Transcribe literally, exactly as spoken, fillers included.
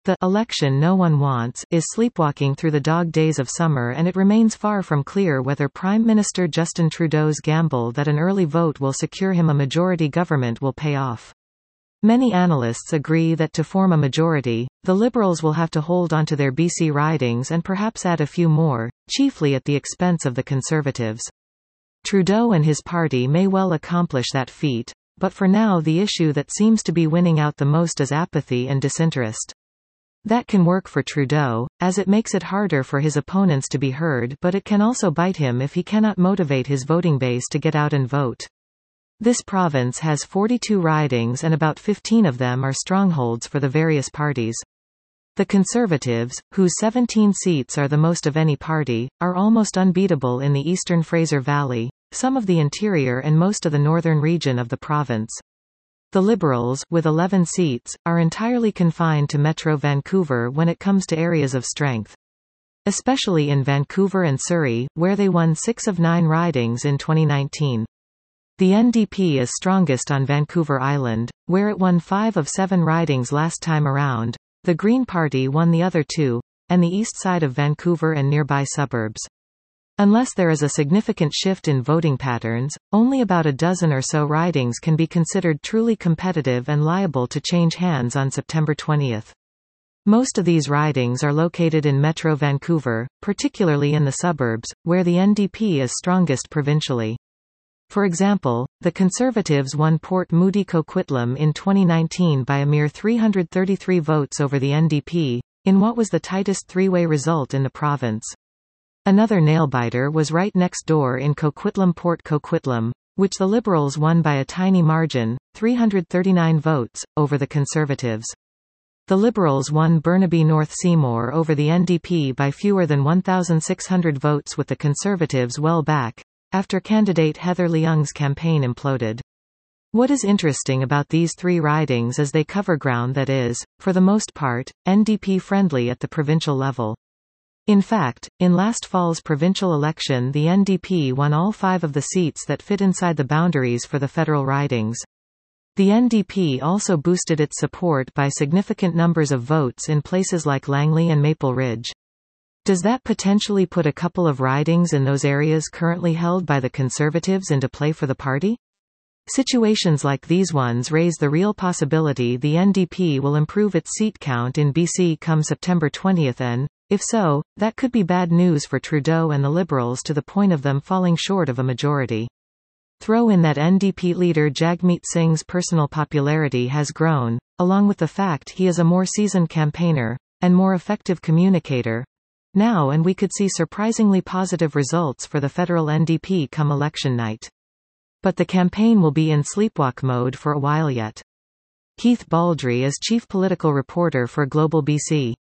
The election no one wants is sleepwalking through the dog days of summer, and it remains far from clear whether Prime Minister Justin Trudeau's gamble that an early vote will secure him a majority government will pay off. Many analysts agree that to form a majority, the Liberals will have to hold onto their B C ridings and perhaps add a few more, chiefly at the expense of the Conservatives. Trudeau and his party may well accomplish that feat, but for now the issue that seems to be winning out the most is apathy and disinterest. That can work for Trudeau, as it makes it harder for his opponents to be heard, but it can also bite him if he cannot motivate his voting base to get out and vote. This province has forty-two ridings and about fifteen of them are strongholds for the various parties. The Conservatives, whose seventeen seats are the most of any party, are almost unbeatable in the eastern Fraser Valley, some of the interior and most of the northern region of the province. The Liberals, with eleven seats, are entirely confined to Metro Vancouver when it comes to areas of strength. Especially in Vancouver and Surrey, where they won six of nine ridings in twenty nineteen. The N D P is strongest on Vancouver Island, where it won five of seven ridings last time around. The Green Party won the other two, and the east side of Vancouver and nearby suburbs. Unless there is a significant shift in voting patterns, only about a dozen or so ridings can be considered truly competitive and liable to change hands on September twentieth. Most of these ridings are located in Metro Vancouver, particularly in the suburbs, where the N D P is strongest provincially. For example, the Conservatives won Port Moody Coquitlam in twenty nineteen by a mere three hundred thirty-three votes over the N D P, in what was the tightest three-way result in the province. Another nail-biter was right next door in Coquitlam Port Coquitlam, which the Liberals won by a tiny margin, three hundred thirty-nine votes, over the Conservatives. The Liberals won Burnaby North Seymour over the N D P by fewer than one thousand six hundred votes, with the Conservatives well back, after candidate Heather Leung's campaign imploded. What is interesting about these three ridings is they cover ground that is, for the most part, N D P-friendly at the provincial level. In fact, in last fall's provincial election the N D P won all five of the seats that fit inside the boundaries for the federal ridings. The N D P also boosted its support by significant numbers of votes in places like Langley and Maple Ridge. Does that potentially put a couple of ridings in those areas currently held by the Conservatives into play for the party? Situations like these ones raise the real possibility the N D P will improve its seat count in B C come September twentieth, and, if so, that could be bad news for Trudeau and the Liberals to the point of them falling short of a majority. Throw in that N D P leader Jagmeet Singh's personal popularity has grown, along with the fact he is a more seasoned campaigner, and more effective communicator, now, and we could see surprisingly positive results for the federal N D P come election night. But the campaign will be in sleepwalk mode for a while yet. Keith Baldry is chief political reporter for Global B C.